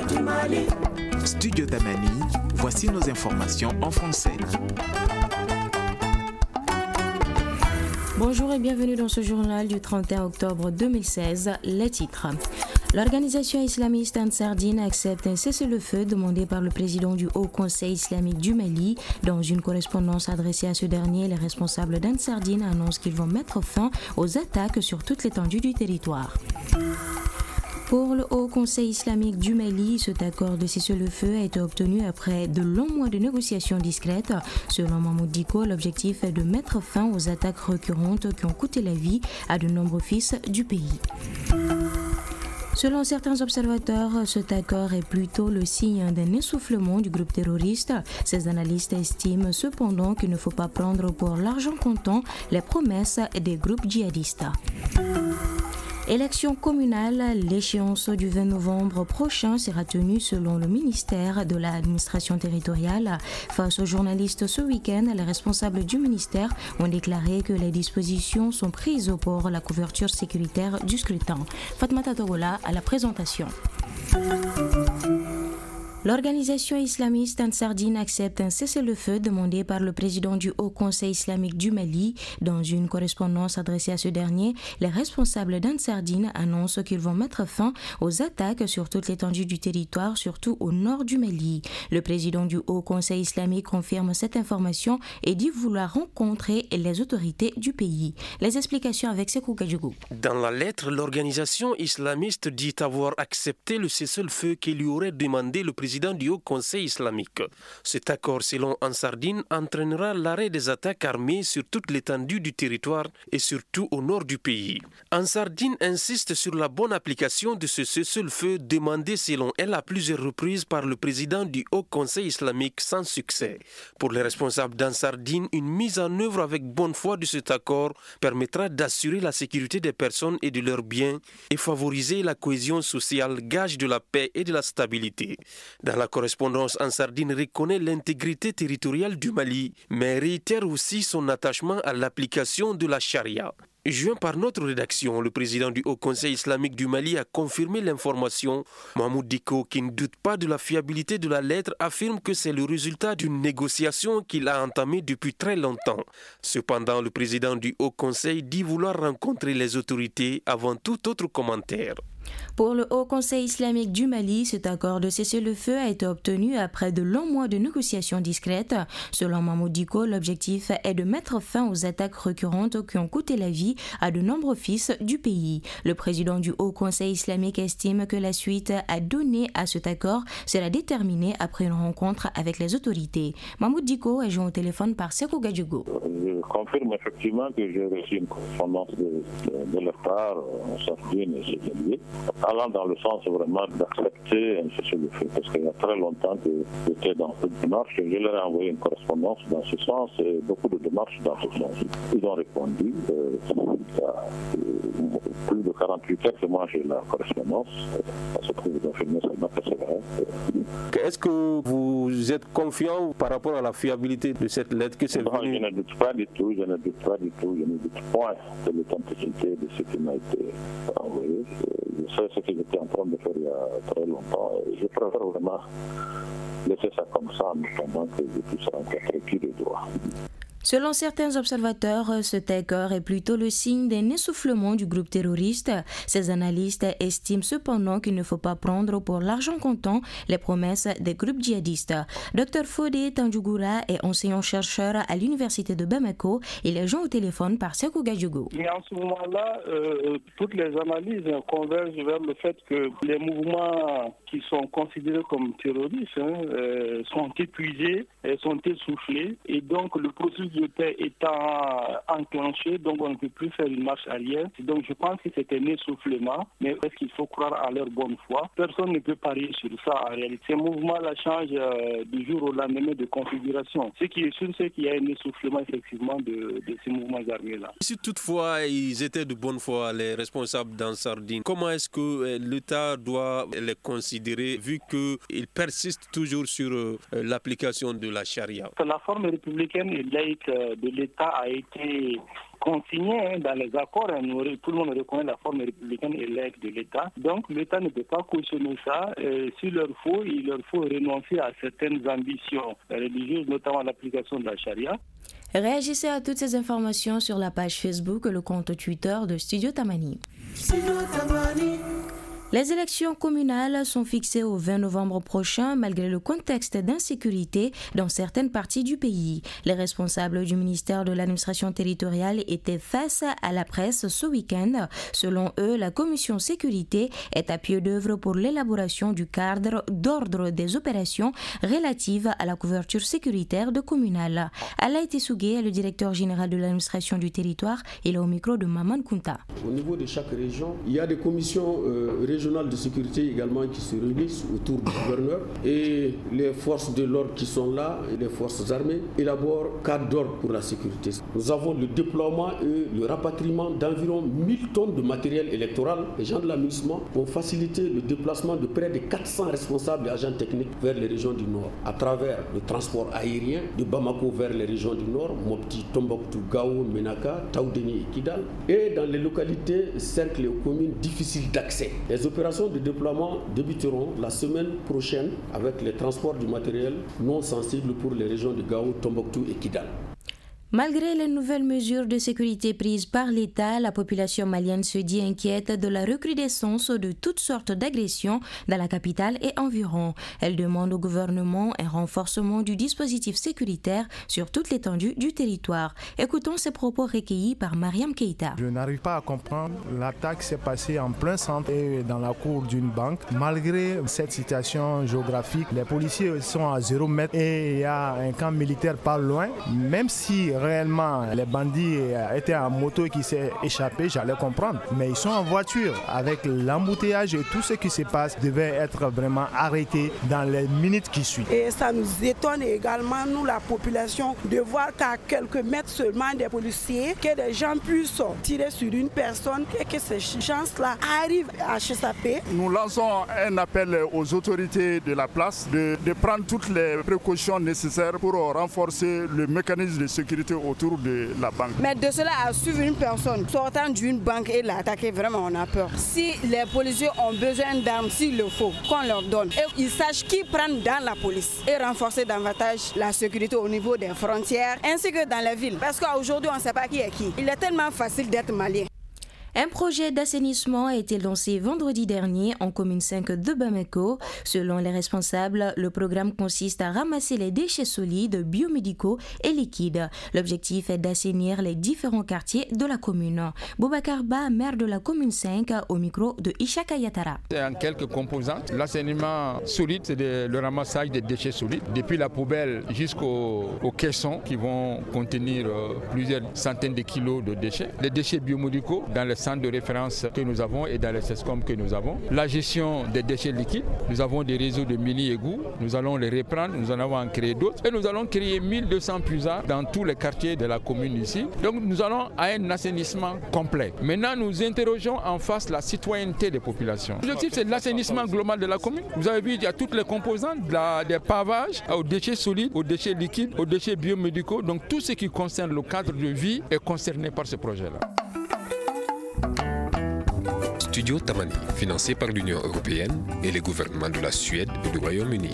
du Mali. Studio Tamani, voici nos informations en français. Bonjour et bienvenue dans ce journal du 31 octobre 2016. Les titres. L'organisation islamiste Ansar Dine accepte un cessez-le-feu demandé par le président du Haut Conseil islamique du Mali. Dans une correspondance adressée à ce dernier, les responsables d'Ansar Dine annoncent qu'ils vont mettre fin aux attaques sur toute l'étendue du territoire. Pour le Haut Conseil islamique du Mali, cet accord de cessez-le-feu a été obtenu après de longs mois de négociations discrètes. Selon Mahmoud Dicko, l'objectif est de mettre fin aux attaques récurrentes qui ont coûté la vie à de nombreux fils du pays. Selon certains observateurs, cet accord est plutôt le signe d'un essoufflement du groupe terroriste. Ces analystes estiment cependant qu'il ne faut pas prendre pour l'argent comptant les promesses des groupes djihadistes. Élection communale, l'échéance du 20 novembre prochain sera tenue selon le ministère de l'administration territoriale. Face aux journalistes ce week-end, les responsables du ministère ont déclaré que les dispositions sont prises pour la couverture sécuritaire du scrutin. Fatmata Togola à la présentation. L'organisation islamiste Ansar Dine accepte un cessez-le-feu demandé par le président du Haut Conseil islamique du Mali. Dans une correspondance adressée à ce dernier, les responsables d'Ansar Dine annoncent qu'ils vont mettre fin aux attaques sur toute l'étendue du territoire, surtout au nord du Mali. Le président du Haut Conseil islamique confirme cette information et dit vouloir rencontrer les autorités du pays. Les explications avec Sekou Kadjougou. Dans la lettre, l'organisation islamiste dit avoir accepté le cessez-le-feu qu'il lui aurait demandé le président du Haut Conseil islamique. Cet accord, selon Ansar Dine, entraînera l'arrêt des attaques armées sur toute l'étendue du territoire et surtout au nord du pays. Ansar Dine insiste sur la bonne application de ce cessez-le-feu demandé selon elle à plusieurs reprises par le président du Haut Conseil islamique sans succès. Pour les responsables d'Ansar Dine, une mise en œuvre avec bonne foi de cet accord permettra d'assurer la sécurité des personnes et de leurs biens et favoriser la cohésion sociale, gage de la paix et de la stabilité. Dans la correspondance, Ansar Dine reconnaît l'intégrité territoriale du Mali, mais réitère aussi son attachement à l'application de la charia. Joint par notre rédaction, le président du Haut Conseil islamique du Mali a confirmé l'information. Mahmoud Dicko, qui ne doute pas de la fiabilité de la lettre, affirme que c'est le résultat d'une négociation qu'il a entamée depuis très longtemps. Cependant, le président du Haut Conseil dit vouloir rencontrer les autorités avant tout autre commentaire. Pour le Haut Conseil islamique du Mali, cet accord de cessez-le-feu a été obtenu après de longs mois de négociations discrètes. Selon Mahmoud Dicko, l'objectif est de mettre fin aux attaques récurrentes qui ont coûté la vie à de nombreux fils du pays. Le président du Haut Conseil islamique estime que la suite à donner à cet accord sera déterminée après une rencontre avec les autorités. Mahmoud Dicko est joint au téléphone par Sekou Gadjougou. Je confirme effectivement que j'ai reçu une correspondance de leur part, Sardine et Sénégal, allant dans le sens vraiment d'accepter un cessez-le-feu, parce qu'il y a très longtemps que j'étais dans cette démarche. Je leur ai envoyé une correspondance dans ce sens et beaucoup de démarches dans ce sens. Ils ont répondu. Il y a plus de 48 heures que moi j'ai la correspondance. Ça se trouve dans le seulement que c'est vrai. Est-ce que vous êtes confiant par rapport à la fiabilité de cette lettre que c'est venu? Je ne doute pas du tout, je ne doute point de l'authenticité de ce qui m'a été envoyé. Je sais ce que j'étais en train de faire il y a très longtemps. Je préfère vraiment laisser ça comme ça en attendant que je puisse rencontrer qui de droit. Selon certains observateurs, cet accord est plutôt le signe d'un essoufflement du groupe terroriste. Ces analystes estiment cependant qu'il ne faut pas prendre pour l'argent comptant les promesses des groupes djihadistes. Dr Fodé Tandjougoura est enseignant-chercheur à l'université de Bamako. Il est joint au téléphone par Sekou Gadjougou. Mais en ce moment-là, toutes les analyses convergent vers le fait que les mouvements qui sont considérés comme terroristes sont épuisés, sont essoufflés, et donc le processus de paix étant enclenché, donc on ne peut plus faire une marche arrière. Donc je pense que c'est un essoufflement, mais est-ce qu'il faut croire à leur bonne foi? Personne ne peut parier sur ça en réalité. Ces mouvements-là changent du jour au lendemain de configuration. Ce qui est sûr, c'est qu'il y a un essoufflement effectivement de ces mouvements armés-là. Si toutefois ils étaient de bonne foi, les responsables d'Ansar Dine, comment est-ce que l'État doit les considérer vu qu'ils persistent toujours sur l'application de la charia? La forme républicaine et laïque politique de l'État a été consigné dans les accords. Tout le monde reconnaît la forme républicaine et l'aide de l'État. Donc l'État ne peut pas cautionner ça. S'il leur faut, il leur faut renoncer à certaines ambitions religieuses, notamment l'application de la charia. Réagissez à toutes ces informations sur la page Facebook et le compte Twitter de Studio Tamani. Les élections communales sont fixées au 20 novembre prochain malgré le contexte d'insécurité dans certaines parties du pays. Les responsables du ministère de l'administration territoriale étaient face à la presse ce week-end. Selon eux, la commission sécurité est à pied d'œuvre pour l'élaboration du cadre d'ordre des opérations relatives à la couverture sécuritaire de communales. Alaï Tessougé est le directeur général de l'administration du territoire. Il est au micro de Maman Kunta. Au niveau de chaque région, il y a des commissions régionales de sécurité également qui se réunissent autour du gouverneur et les forces de l'ordre qui sont là et les forces armées élaborent cadre d'ordre pour la sécurité. Nous avons le déploiement et le rapatriement d'environ 1000 tonnes de matériel électoral. Les gens de l'administration ont facilité le déplacement de près de 400 responsables et agents techniques vers les régions du Nord à travers le transport aérien de Bamako vers les régions du Nord, Mopti, Tombouctou, Gao, Menaka, Taoudeni et Kidal, et dans les localités cercles et communes difficiles d'accès. Les opérations de déploiement débuteront la semaine prochaine avec les transports du matériel non sensible pour les régions de Gao, Tombouctou et Kidal. Malgré les nouvelles mesures de sécurité prises par l'État, la population malienne se dit inquiète de la recrudescence de toutes sortes d'agressions dans la capitale et environ. Elle demande au gouvernement un renforcement du dispositif sécuritaire sur toute l'étendue du territoire. Écoutons ces propos recueillis par Mariam Keïta. Je n'arrive pas à comprendre. L'attaque s'est passée en plein centre et dans la cour d'une banque. Malgré cette situation géographique, les policiers sont à 0 mètre et il y a un camp militaire pas loin. Même si réellement les bandits étaient en moto qui s'est échappé, j'allais comprendre. Mais ils sont en voiture avec l'embouteillage et tout ce qui se passe devait être vraiment arrêté dans les minutes qui suivent. Et ça nous étonne également, nous la population, de voir qu'à quelques mètres seulement des policiers, que des gens puissent tirer sur une personne et que ces gens-là arrivent à s'échapper. Nous lançons un appel aux autorités de la place de prendre toutes les précautions nécessaires pour renforcer le mécanisme de sécurité autour de la banque. Mais de cela à suivre une personne sortant d'une banque et l'attaquer, vraiment on a peur. Si les policiers ont besoin d'armes, s'il le faut, qu'on leur donne. Et ils sachent qui prendre dans la police et renforcer davantage la sécurité au niveau des frontières ainsi que dans les villes. Parce qu'aujourd'hui on ne sait pas qui est qui. Il est tellement facile d'être malien. Un projet d'assainissement a été lancé vendredi dernier en commune 5 de Bamako. Selon les responsables, le programme consiste à ramasser les déchets solides, biomédicaux et liquides. L'objectif est d'assainir les différents quartiers de la commune. Boubacar Ba, maire de la commune 5, au micro de Ishaka Yatara. En quelques composantes, l'assainissement solide, c'est le ramassage des déchets solides, depuis la poubelle jusqu'aux caissons qui vont contenir plusieurs centaines de kilos de déchets. Les déchets biomédicaux dans les centres de référence que nous avons et dans les CESCOM que nous avons. La gestion des déchets liquides, nous avons des réseaux de mini-égouts, nous allons les reprendre, nous en allons en créer d'autres et nous allons créer 1200 puisards dans tous les quartiers de la commune ici. Donc nous allons à un assainissement complet. Maintenant nous interrogeons en face la citoyenneté des populations. L'objectif c'est l'assainissement global de la commune. Vous avez vu, il y a toutes les composantes, des pavages aux déchets solides, aux déchets liquides, aux déchets biomédicaux. Donc tout ce qui concerne le cadre de vie est concerné par ce projet-là. Studio Tamani, financé par l'Union européenne et les gouvernements de la Suède et du Royaume-Uni.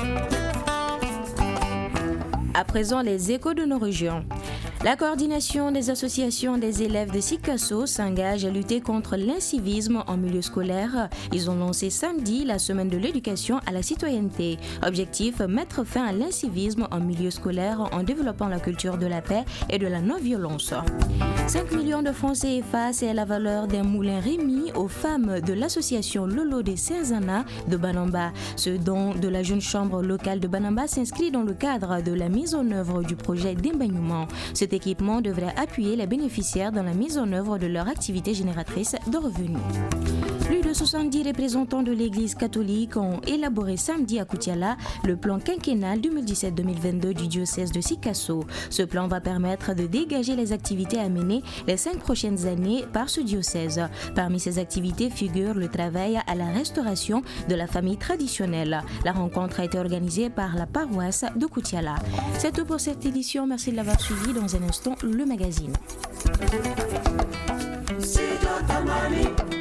À présent, les échos de nos régions. La coordination des associations des élèves de Sikasso s'engage à lutter contre l'incivisme en milieu scolaire. Ils ont lancé samedi la semaine de l'éducation à la citoyenneté. Objectif, mettre fin à l'incivisme en milieu scolaire en développant la culture de la paix et de la non-violence. 5 millions de francs CFA, c'est la valeur d'un moulin remis aux femmes de l'association Lolo de Saint-Zana de Banamba. Ce don de la jeune chambre locale de Banamba s'inscrit dans le cadre de la mise en œuvre du projet d'ébaignement. C'est Cet équipement devrait appuyer les bénéficiaires dans la mise en œuvre de leur activité génératrice de revenus. Plus de 70 représentants de l'Église catholique ont élaboré samedi à Koutiala le plan quinquennal 2017-2022 du diocèse de Sikasso. Ce plan va permettre de dégager les activités à mener les 5 prochaines années par ce diocèse. Parmi ces activités figure le travail à la restauration de la famille traditionnelle. La rencontre a été organisée par la paroisse de Koutiala. C'est tout pour cette édition. Merci de l'avoir suivi. Dans un instant, le magazine.